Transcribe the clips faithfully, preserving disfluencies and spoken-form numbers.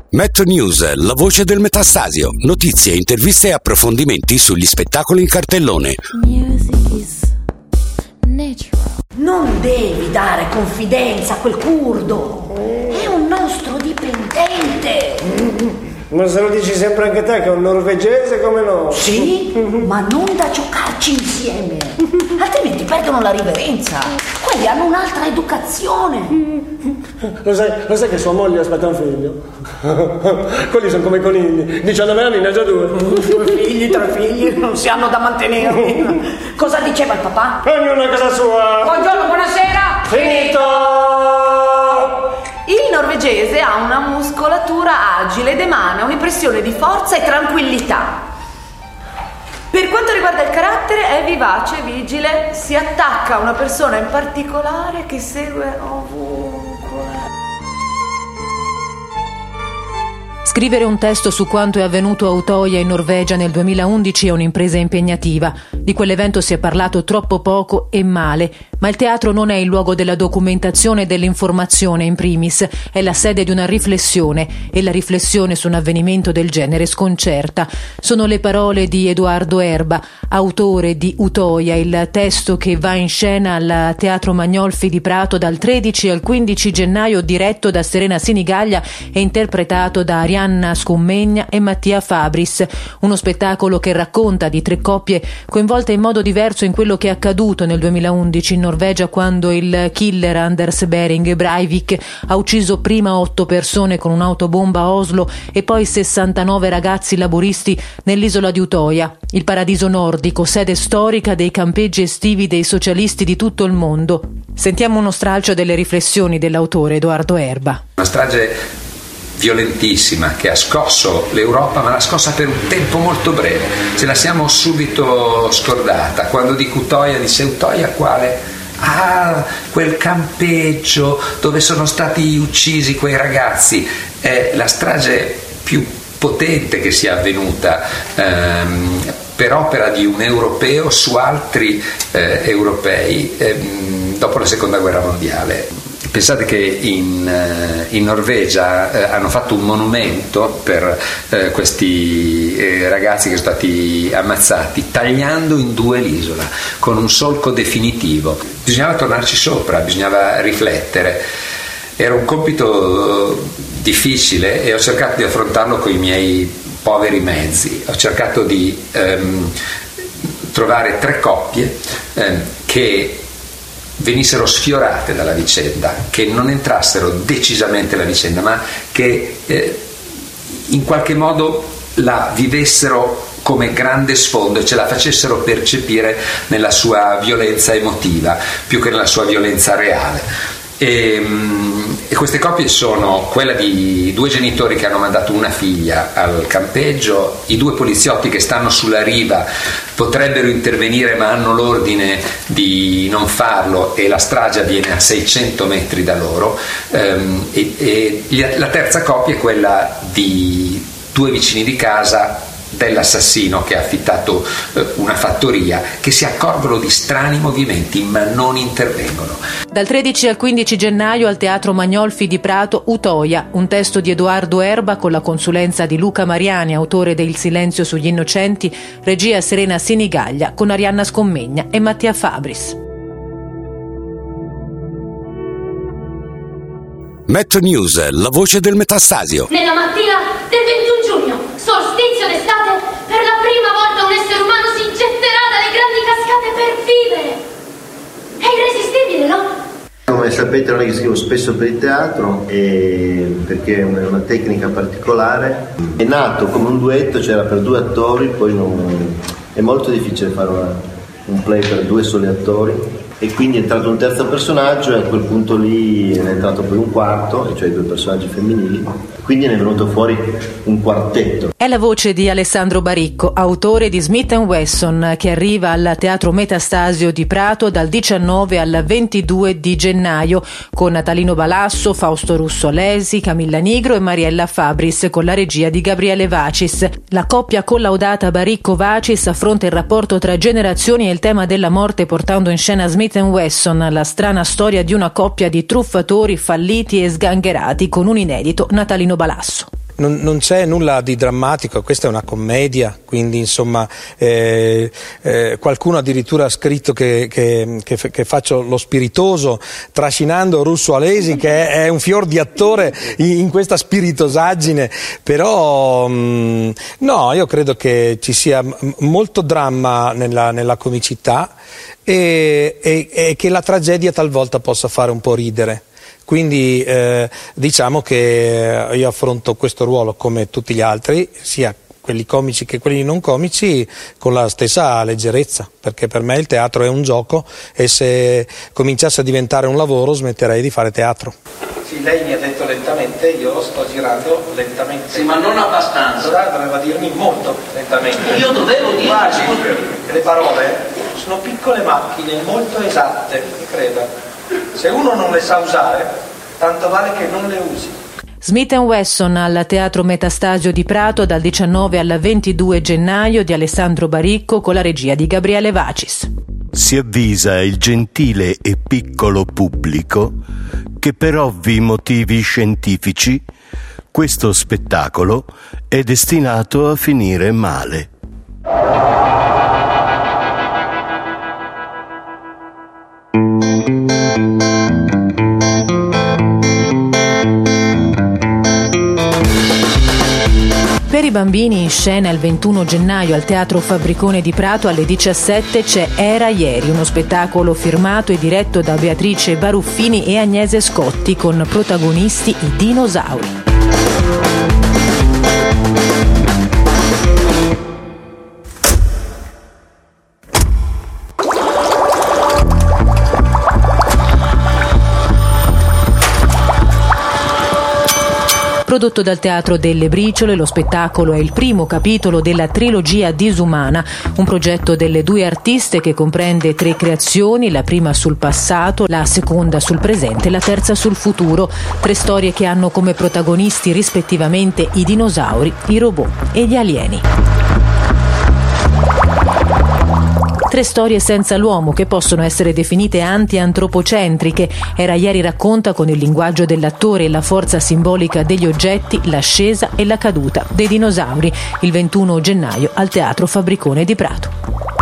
Metro News, la voce del Metastasio. Notizie, interviste e approfondimenti sugli spettacoli in cartellone. Music is natural. Non devi dare confidenza a quel curdo. È un nostro dipendente. Ma se lo dici sempre anche te che è un norvegese come no? Sì, ma non da giocarci insieme. Altrimenti perdono la riverenza. Quelli hanno un'altra educazione. Lo sai, lo sai che sua moglie aspetta un figlio? Quelli sono come i conigli. diciannove anni, ne ha già due. Due figli, tre figli, non si hanno da mantenere. Cosa diceva il papà? Ognuno a casa sua. Buongiorno, buonasera. Finito! Il norvegese ha una muscolatura agile ed emana un'impressione di forza e tranquillità. Per quanto riguarda il carattere, è vivace, vigile, si attacca a una persona in particolare che segue ovunque. Scrivere un testo su quanto è avvenuto a Utoya in Norvegia nel duemilaundici è un'impresa impegnativa. Di quell'evento si è parlato troppo poco e male, ma il teatro non è il luogo della documentazione e dell'informazione in primis, è la sede di una riflessione e la riflessione su un avvenimento del genere sconcerta. Sono le parole di Edoardo Erba, autore di Utoya, il testo che va in scena al Teatro Magnolfi di Prato dal tredici al quindici gennaio, diretto da Serena Sinigaglia e interpretato da Arianna Scommegna e Mattia Fabris. Uno spettacolo che racconta di tre coppie coinvolte in modo diverso in quello che è accaduto nel duemilaundici in Norvegia, quando il killer Anders Behring Breivik ha ucciso prima otto persone con un'autobomba a Oslo e poi sessantanove ragazzi laboristi nell'isola di Utoya, il paradiso nordico, sede storica dei campeggi estivi dei socialisti di tutto il mondo. Sentiamo uno stralcio delle riflessioni dell'autore Edoardo Erba. Una strage violentissima che ha scosso l'Europa, ma l'ha scossa per un tempo molto breve. Ce la siamo subito scordata. Quando dico Utoya, dice Utoya quale? Ah, quel campeggio dove sono stati uccisi quei ragazzi. È la strage più potente che sia avvenuta ehm, per opera di un europeo su altri eh, europei ehm, dopo la seconda guerra mondiale. Pensate che in, in Norvegia eh, hanno fatto un monumento per eh, questi eh, ragazzi che sono stati ammazzati, tagliando in due l'isola con un solco definitivo. Bisognava tornarci sopra, bisognava riflettere. Era un compito difficile e ho cercato di affrontarlo con i miei poveri mezzi. Ho cercato di ehm, trovare tre coppie ehm, che venissero sfiorate dalla vicenda, che non entrassero decisamente la vicenda, ma che eh, in qualche modo la vivessero come grande sfondo e ce la facessero percepire nella sua violenza emotiva più che nella sua violenza reale. E, e queste coppie sono quella di due genitori che hanno mandato una figlia al campeggio, i due poliziotti che stanno sulla riva, potrebbero intervenire ma hanno l'ordine di non farlo e la strage avviene a seicento metri da loro, ehm, e, e la terza coppia è quella di due vicini di casa dell'assassino che ha affittato eh, una fattoria, che si accorgono di strani movimenti ma non intervengono. Dal tredici al quindici gennaio al Teatro Magnolfi di Prato, Utoya, un testo di Edoardo Erba con la consulenza di Luca Mariani, autore de Il silenzio sugli innocenti, regia Serena Sinigaglia con Arianna Scommegna e Mattia Fabris. Metro News, la voce del Metastasio. Nella mattina del ventuno giugno, solstizio d'estate, per la prima volta un essere umano si getterà dalle grandi cascate per vivere. È irresistibile, no? Come sapete non è che scrivo spesso per il teatro, e perché è una, una tecnica particolare. È nato come un duetto, c'era per due attori, poi non, è molto difficile fare una, un play per due soli attori. E quindi è entrato un terzo personaggio e a quel punto lì è entrato poi un quarto, cioè due personaggi femminili, quindi ne è venuto fuori un quartetto. È la voce di Alessandro Baricco, autore di Smith and Wesson, che arriva al Teatro Metastasio di Prato dal diciannove al ventidue di gennaio con Natalino Balasso, Fausto Russo Alesi, Camilla Nigro e Mariella Fabris, con la regia di Gabriele Vacis. La coppia collaudata Baricco-Vacis affronta il rapporto tra generazioni e il tema della morte, portando in scena Smith and Wesson, la strana storia di una coppia di truffatori falliti e sgangherati, con un inedito Natalino Balasso. non, non c'è nulla di drammatico, questa è una commedia, quindi insomma eh, eh, qualcuno addirittura ha scritto che, che, che, che faccio lo spiritoso trascinando Russo Alesi, che è, è un fior di attore in, in questa spiritosaggine, però mh, no, io credo che ci sia m- molto dramma nella, nella comicità e, e, e che la tragedia talvolta possa fare un po' ridere. Quindi eh, diciamo che io affronto questo ruolo come tutti gli altri, sia quelli comici che quelli non comici, con la stessa leggerezza, perché per me il teatro è un gioco e se cominciasse a diventare un lavoro smetterei di fare teatro. Sì, lei mi ha detto lentamente, io sto girando lentamente. Sì, ma non abbastanza. Allora doveva dirmi molto lentamente. Io dovevo dire. Guardi, le parole sono piccole macchine molto esatte, mi creda. Se uno non le sa usare, tanto vale che non le usi. Smith and Wesson al Teatro Metastasio di Prato dal diciannove al ventidue gennaio di Alessandro Baricco con la regia di Gabriele Vacis. Si avvisa il gentile e piccolo pubblico che per ovvi motivi scientifici questo spettacolo è destinato a finire male. Per i bambini in scena il ventuno gennaio al Teatro Fabbricone di Prato alle diciassette c'è Era ieri, uno spettacolo firmato e diretto da Beatrice Baruffini e Agnese Scotti con protagonisti i dinosauri. Prodotto dal Teatro delle Briciole, lo spettacolo è il primo capitolo della trilogia Disumana, un progetto delle due artiste che comprende tre creazioni, la prima sul passato, la seconda sul presente e la terza sul futuro. Tre storie che hanno come protagonisti rispettivamente i dinosauri, i robot e gli alieni. Tre storie senza l'uomo che possono essere definite anti-antropocentriche. Era ieri racconta con il linguaggio dell'attore e la forza simbolica degli oggetti l'ascesa e la caduta dei dinosauri. Il ventuno gennaio al Teatro Fabbricone di Prato.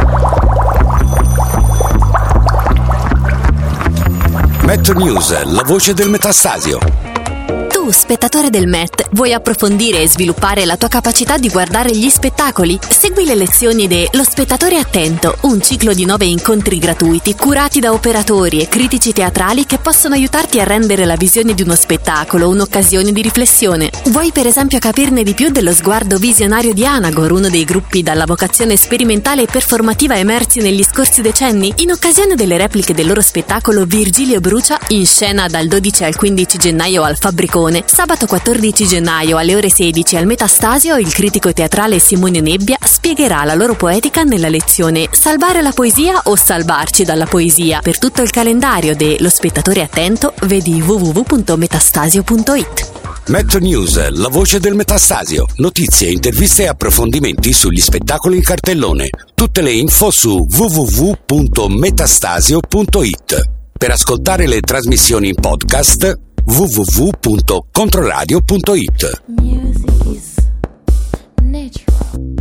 Met News, la voce del Metastasio. Tu, spettatore del Met, vuoi approfondire e sviluppare la tua capacità di guardare gli spettacoli? Segui le lezioni de Lo Spettatore Attento, un ciclo di nove incontri gratuiti curati da operatori e critici teatrali che possono aiutarti a rendere la visione di uno spettacolo un'occasione di riflessione. Vuoi per esempio capirne di più dello sguardo visionario di Anagor, uno dei gruppi dalla vocazione sperimentale e performativa emersi negli scorsi decenni? In occasione delle repliche del loro spettacolo Virgilio Brucia, in scena dal dodici al quindici gennaio al Fabbricone, sabato quattordici gennaio alle ore sedici al Metastasio, il critico teatrale Simone Nebbia spiegherà la loro poetica nella lezione Salvare la poesia o salvarci dalla poesia. Per tutto il calendario de Lo Spettatore Attento vedi w w w punto metastasio punto i t. Met News, la voce del Metastasio. Notizie, interviste e approfondimenti sugli spettacoli in cartellone. Tutte le info su w w w punto metastasio punto i t. Per ascoltare le trasmissioni in podcast w w w punto controradio punto i t. Music is natural.